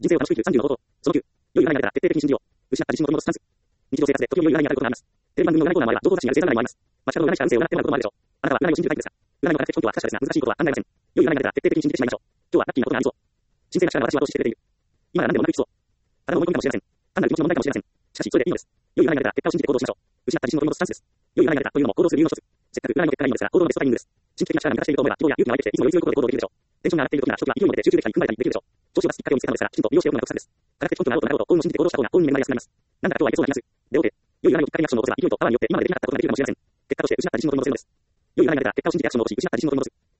人生を楽しく生きる30の方法。その9、良い占いが出たら徹底的に信じよう。失った自信を取り戻すスタンス。日常生活で時折良い占いに当たることがあります。テレビ番組の占いコーナーもあれば、情報雑誌にある星座占いもあります。街角の占い師が運勢を占ってもらうこともあるでしょう。あなたは占いを信じるタイプですか？占いの目的根拠は確かですが、難しいことは案外ません。良い占いが出たら徹底的に信じてしまいましょう。今日はラッキーなことがありそう。神聖な力が私は投資してくれている。今なら何でもうまくいきそう。体の思い込みかもしれません。単なる気持ちの問題かもしれません。しかし、それでいいのです。良い占いが出たら結果を信じて行動しましょう。失った自信を取り戻すスタンスです。良い占いが出たというのも行動する理由の一つ。せっかく占いの結果がいいのですが、行動のベストタイミングです。神秘的な力が満たしていると思えば、希望や勇気が湧いてきて、いつもより強いことで行動できるでしょう。テンションが上がっている時には、初期は勢いに乗って集中できたり、踏ん張れたりできるでしょう。調子を出すきっかけを見つけたのですが、きちんと利用しておくのが特産です。科学的根拠があろうとなかろうと、幸運を信じて行動した方が幸運に恵まれやすくなります。なんだか今日はいけそうな気がする。で、OK。良い占いをきっかけにアクションを起こせば、勢いとパワーによって今までできなかったことができるかもしれません。結果として失った自信を取り戻せるのです。良い占いが出たら結果を信じてアクションを起こし、失った自信を取り戻す。